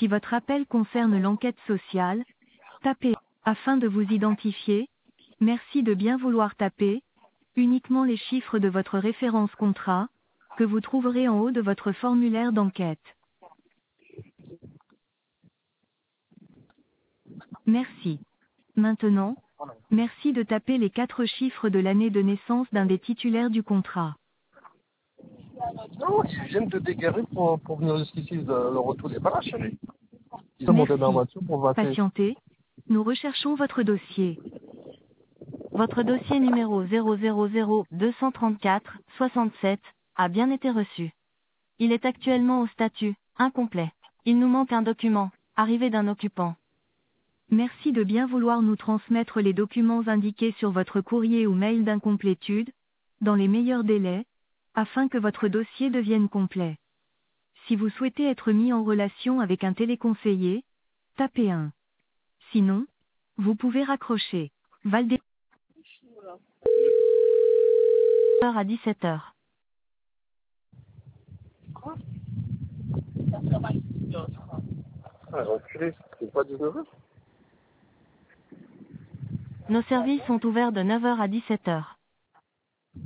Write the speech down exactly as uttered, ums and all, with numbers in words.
Si votre appel concerne l'enquête sociale, tapez afin de vous identifier. Merci de bien vouloir taper uniquement les chiffres de votre référence contrat, que vous trouverez en haut de votre formulaire d'enquête. Merci. Maintenant, merci de taper les quatre chiffres de l'année de naissance d'un des titulaires du contrat. Non, ils viennent de déguerrer pour, pour venir jusqu'ici, le, le retour n'est pas là, chérie. Ils sont montés dans la Merci. voiture pour vaquer. Patientez. Nous recherchons votre dossier. Votre dossier numéro zéro zéro zéro deux cent trente-quatre soixante-sept a bien été reçu. Il est actuellement au statut incomplet. Il nous manque un document, arrivé d'un occupant. Merci de bien vouloir nous transmettre les documents indiqués sur votre courrier ou mail d'incomplétude, dans les meilleurs délais, afin que votre dossier devienne complet. Si vous souhaitez être mis en relation avec un téléconseiller, tapez un. Sinon, vous pouvez raccrocher. Valdez à dix-sept heures. Ah, reculé, c'est pas dix-neuf heures? Nos services sont ouverts de neuf heures à dix-sept heures.